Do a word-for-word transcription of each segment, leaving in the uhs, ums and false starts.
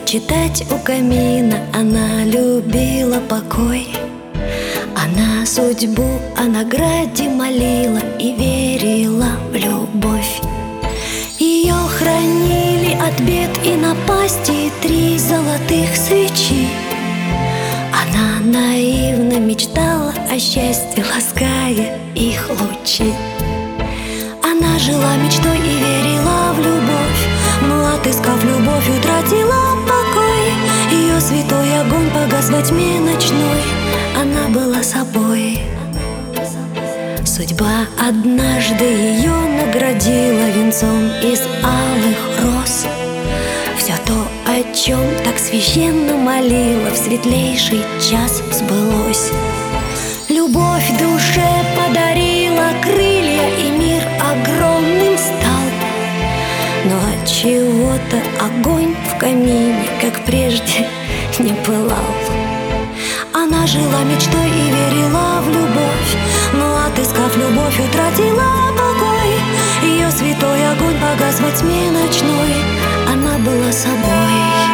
читать у камина. Она любила покой, она судьбу о награде молила и верила в любовь. Ее хранили от бед и напасти три золотых свечи. Она наивно мечтала о счастье, лаская их лучи. Она жила мечтой и верила в любовь, но, отыскав любовь, утратила покой. Ее святой огонь погас во тьме ночной, она была собой. Судьба однажды ее наградила венцом из алых роз. Все то, о чем так священно молила, в светлейший час сбылось. Любовь душе подарила крылья, и мир огромным стал. Но отчего-то огонь в камине, как прежде, не пылал. Она жила мечтой и верила в любовь, но, отыскав любовь, утратила покой. Ее святой огонь погас во тьме ночной, она была собой.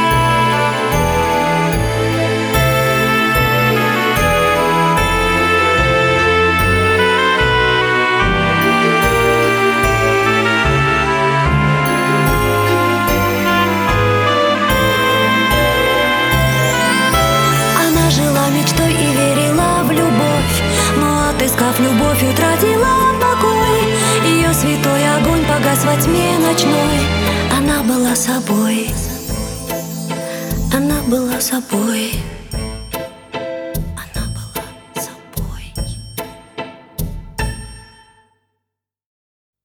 Мечтой и верила в любовь, но, отыскав любовь, утратила покой. Ее святой огонь погас во тьме ночной, она была собой. Она была собой.